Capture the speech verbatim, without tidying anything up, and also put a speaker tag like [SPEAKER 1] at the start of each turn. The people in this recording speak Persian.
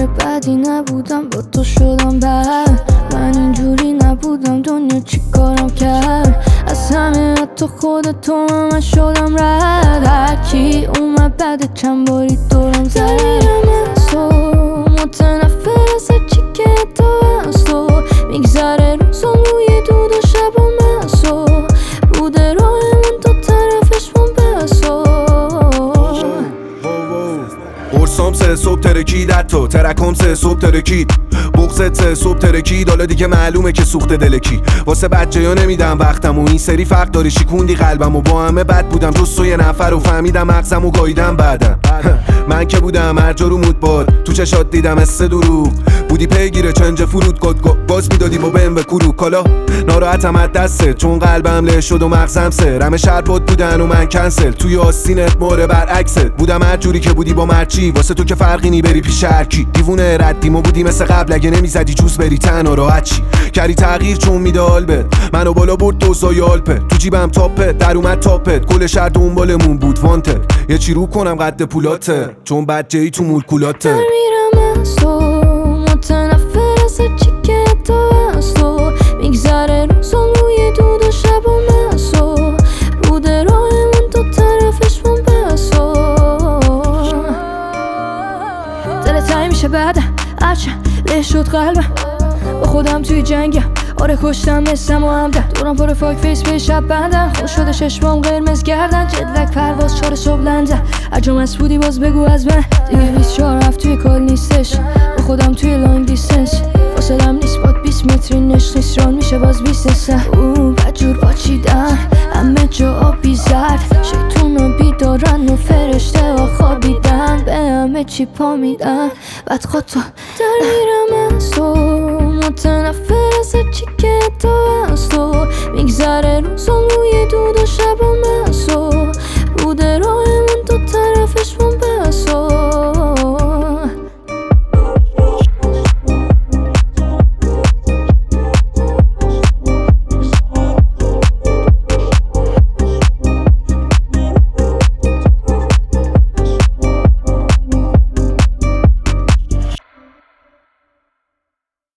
[SPEAKER 1] آدم بدی نبودم، با تو شدم بد. من اینجوری نبودم، دنیا چی کارم کرد؟ از همه حتی خودتو من شدم رد. هرکی اومد بعد چند باری دورم زد. دمیرم از تو، متنفر از هرچی که تو از تو. میگذره روزم روی دود و شبم از تو. بوده راهمون تو طرفش من بسو.
[SPEAKER 2] قرصام سه صبح ترکید حتی ترکام سه صبح ترکید. بغزت سه صبح ترکید، حالا دیگه معلومه که سوخت دلکی. واسه بچه ها نمیدم وقتم و این سری فرق داری شیکوندی قلبم و با همه بد بودم جز تو یه نفر و فهمیدم مغزم و گاییدم بعدم. من که بودم هر جا رو مود باد، تو چشات دیدم استه دروغ بودی پیگیره چنج فرود گد باز میدادی با بهم به کروک. حالا ناراحتم از دسته چون قلبم له شد و مغزم سه. رمه شربات بودن و من کنسل توی آستینت ماره برعکست بودم. هر جوری که بودی با مرچی واسه تو که فرقی نی بری پیش هرکی. دیوونه ردیم و بودی مثل قبل اگه نمیزدی جوز بری تنها راحت چی. کردی تغییر چون میده آلبت منو بالا برد دوزای آلپت. تو جیبم تاپت در اومد تاپت کل شهر دنبالمون بود وانتد. یه چی رو کنم قد پولاته چون بچه‌ای تو مولکولاته.
[SPEAKER 1] دمیرم از تو، متنفر از هرچی که تو از تو. میگذره روزم روی دود و شبم از تو. بوده راهمون تو طرفش من بسو. دل تنگ میشه بعد هرچه له شد قلبم. با خودم توی جنگم آره کشتم مثلم و همدن. دورم پر فاک فیس به شب بندن. خوش شده چشمام قرمز گردن. جدلک پرواز چار صبح لندن. اجام از بودی باز بگو از من. دیگه بیست چهار هفت توی کال نیستش. با خودم توی لانگ دیستنس. فاصلم نیست باد بیست متری نشت نیست ران میشه باز بیست سن. او بدجور باچیدن همه جا آبی زرد. شیطون رو بیدارن و فرشته ها خوابیدن. به همه چی پا میدن بعد خود تو در میرم از تو. متنفر از هرچی که تو از تو. میگذره روزم روی دود و شب